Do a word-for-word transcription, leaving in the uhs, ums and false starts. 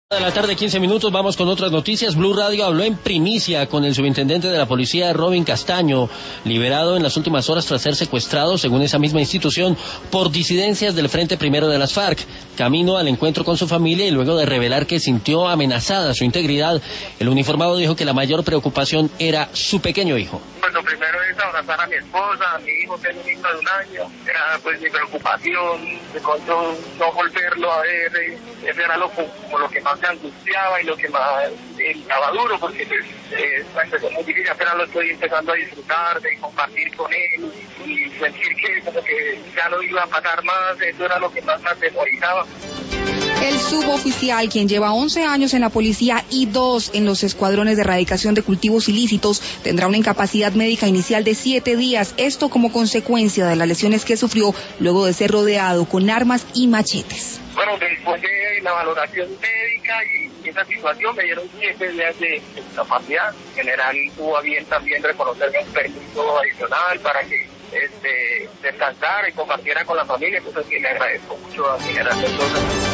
De la tarde, quince minutos, vamos con otras noticias. Blue Radio habló en primicia con el subintendente de la policía, Robin Castaño, liberado en las últimas horas tras ser secuestrado, según esa misma institución, por disidencias del Frente Primero de las FARC. Camino al encuentro con su familia y luego de revelar que sintió amenazada su integridad, el uniformado dijo que la mayor preocupación era su pequeño hijo. Pues lo primero es abrazar a mi esposa, a mi hijo, que es un hijo de un año. Era pues mi preocupación, de pronto no volverlo a ver, eh, eso era lo, como lo que más me angustiaba y lo que más eh, estaba duro, porque pues, eh, empezó muy difícil, apenas lo estoy empezando a disfrutar, de compartir con él y sentir que como que ya no iba a pasar más, eso era lo que más me atemorizaba. El suboficial, quien lleva once años en la policía y dos en los escuadrones de erradicación de cultivos ilícitos, tendrá una incapacidad médica inicial de siete días, esto como consecuencia de las lesiones que sufrió luego de ser rodeado con armas y machetes. Bueno, después de la valoración médica y esa situación me dieron siete días de incapacidad. En general tuvo a bien también reconocerme un permiso adicional para que este descansara y compartiera con la familia, entonces sí le agradezco mucho a General Mendoza.